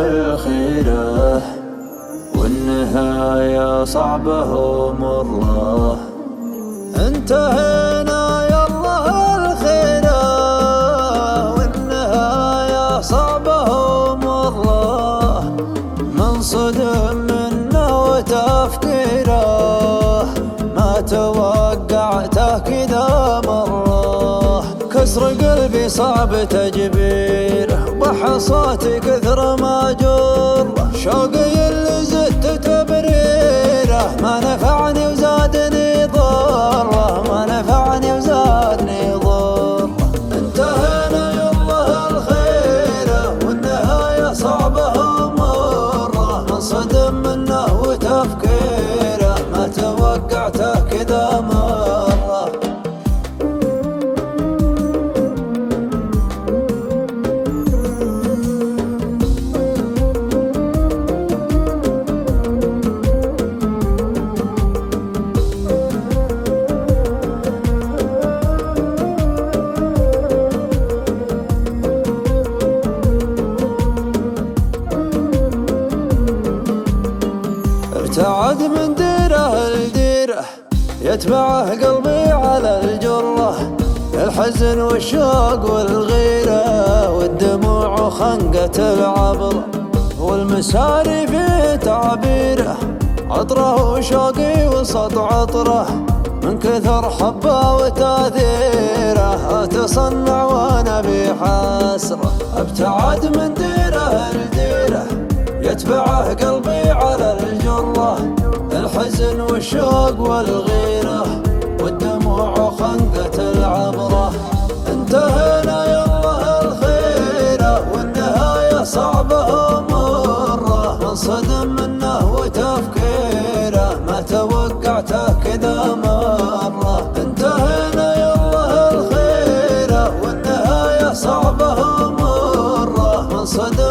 الخيرة والنهاية صعبة ومرة. انتهينا يلا الخيرة والنهاية صعبة ومرة، من صدم منه وتفكيره ما توقعته كذا مرة. كسر قلبي صعب تجبيره بحصاتي كثر ما جر، شوقي اللي زدت تبريره ما نفعني وزادني ضره، ما نفعني وزادني ضره. انتهينا يلا الخيرة والنهاية صعبة ومرة، من صدم منه وتفكيره ما توقعته كذا مرة. ابتعد من ديره لديره يتبعه قلبي على الجرة، الحزن والشوق والغيرة والدموع وخنقة العبرة، والمساري في تعبيره عطره وشوقي وسط عطره، من كثر حبه وتاثيره اتصنع وانا بحسره. ابتعد من ديره لديره يتبعه قلبي على الجرة، الحزن والشوق والغيرة والدموع وخنقة العبرة. انتهينا يلا الخيرة والنهاية صعبة ومرة، من صدم منه وتفكيره ما توقعته كذا مرة. انتهينا يلا الخيرة والنهاية صعبة ومرة، من صدم